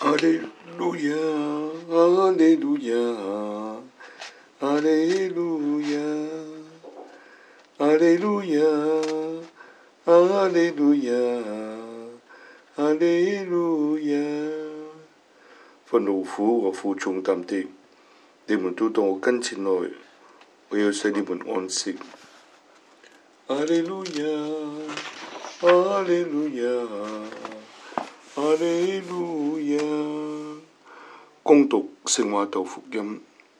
阿利路亞，阿利路亞，阿利路亞，阿利路亞，阿利路亞，阿利路亞。凡勞苦和負重擔的，你們都到我跟前來，我要使你們安息。阿利路亞，阿利路亞，阿利路亞。恭讀聖瑪竇福音。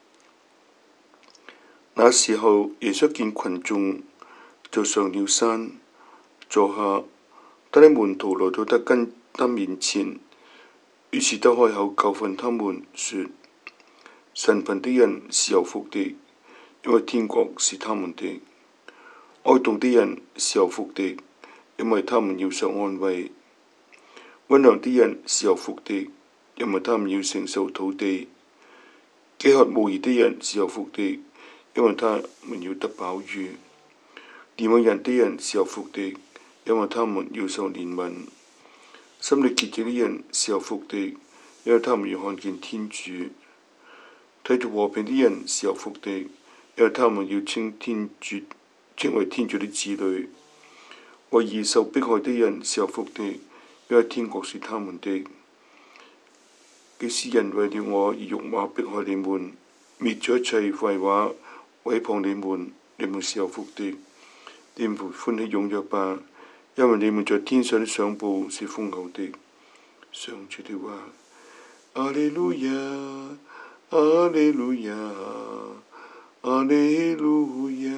那時候，耶穌見群眾，就上了山，坐下。他的門徒來到他面前，於是他開口教訓他們說：神貧的人是有福的，因為天國是他們的；哀慟的人是有福的，因為他們要受安慰；溫良的人是有福的，因為他們要承受土地；飢渴慕義的人是有福的，因為他們要得飽飫；憐憫人的人是有福的，因為他們要受憐憫；心裏潔淨的人是有福的，因為他們要看見天主；締造和平的人是有福的，因為他們要稱為天主的子女；為義受迫害的人是有福的，因為天國是他們的。幾時人為了我而辱罵迫害你們，滅咗一切壞話毀謗你們，你們是有福的。你們歡喜踴躍吧，因為你們在天上的賞報是豐厚的。上主的話。阿利路亞，阿利路亞，阿利路亞。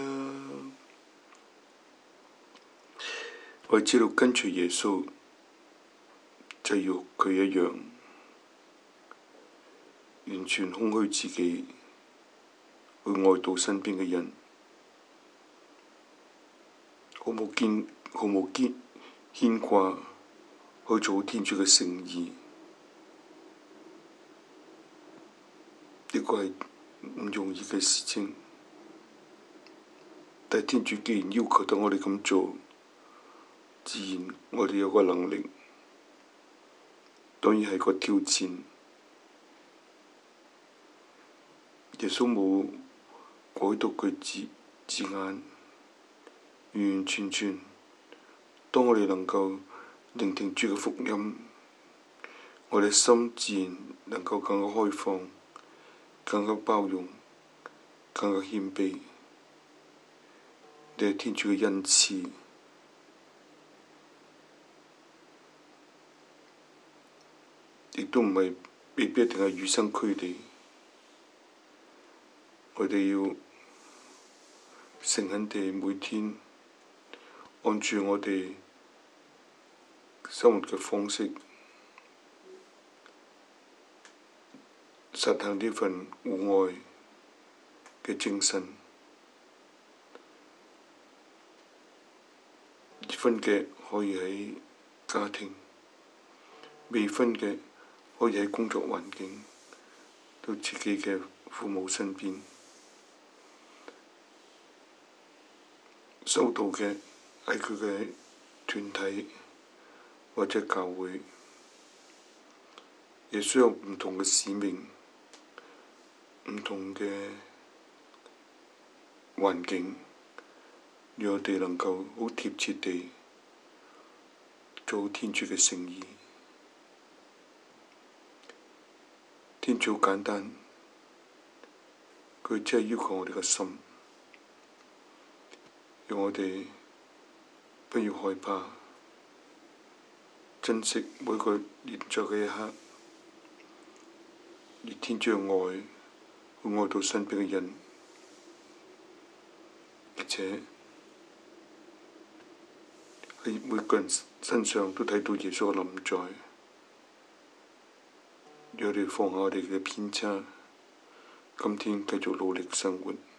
我知道跟隨耶穌就要佢一樣，完全空虛自己，去愛悼身邊嘅人，毫無牽掛，去做天主嘅聖意。呢個係唔容易嘅事情，但天主既然要求到我哋咁做，自然我哋有個能力，當然係個挑戰。耶穌冇改讀句字眼，完完全全。當我哋能夠聆聽主嘅福音，我哋心自然能夠更加開放，更加包容，更加謙卑。呢係天主嘅恩賜，亦都未必一定係與生俱嚟。我哋要誠懇地每天按住我哋生活嘅方式，實行呢份互愛嘅精神。結婚嘅可以喺家庭，未婚嘅可以喺工作環境，到自己嘅父母身邊。修道嘅喺佢嘅團體或者教會，亦需要唔同嘅使命、唔同嘅環境，讓我哋能夠好貼切地做天主嘅聖意。天主好簡單，佢只係要求我哋嘅心。讓我哋不要害怕，珍惜每個現在嘅一刻，以天主嘅愛去愛到身邊嘅人，而且喺每個人身上都睇到耶穌嘅臨在。讓我哋放下我哋嘅偏差，今天繼續努力生活。